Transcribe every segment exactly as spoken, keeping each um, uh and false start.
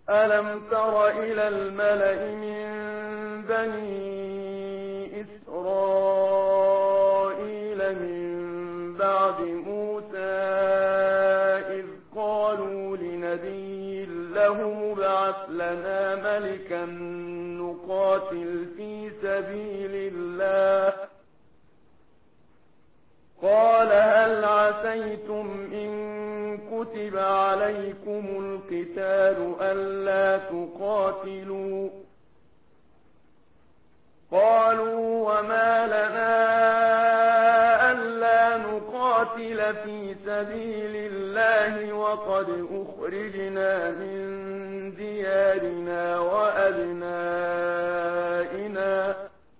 ألم تر إلى الملأ من بني إسرائيل من بعد موسى إذ قالوا لنبي له ابعث لنا ملكا نقاتل في سبيل الله قال هل عسيتم إن كتب عليكم القتال ألا تقاتلوا قالوا وما لنا ألا نقاتل في سبيل الله وقد أخرجنا من ديارنا وأبنائنا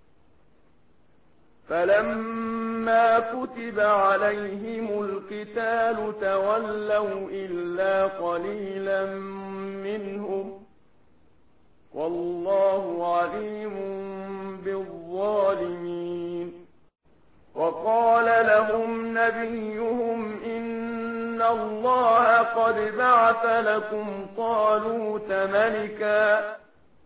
فلما كتب عليهم القتال تولوا إلا قليلا منهم والله عليم بالظالمين وقال لهم نبيهم إن الله قد بعث لكم طالوت ملكا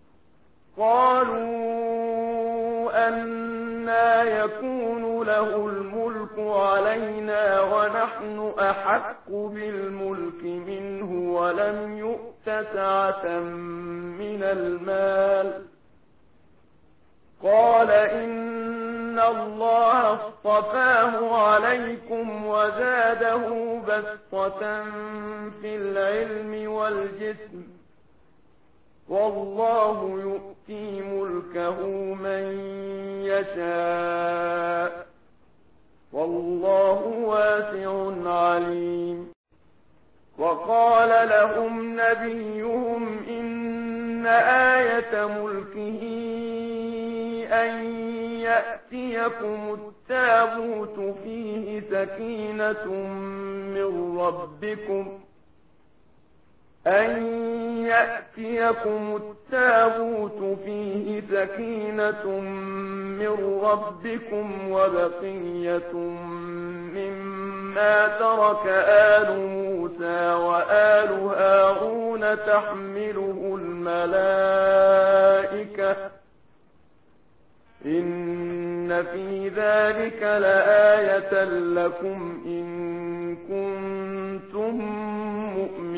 قالوا أنى يكون له الملك علينا ونحن أحق بالملك منه ولم يؤت سعة من المال قال إن الله اصطفاه عليكم وزاده بسطة في العلم والجسم والله يؤتي ملكه من يشاء والله واسع عليم وقال لهم نبيهم إن آية ملكه أن يأتيكم التابوت فيه سكينة من ربكم أن يأتيكم التابوت فيه سكينة من ربكم وبقية مما ترك آل موسى وآل هارون تحمله الملائكة إن في ذلك لآية لكم إن كنتم مؤمنين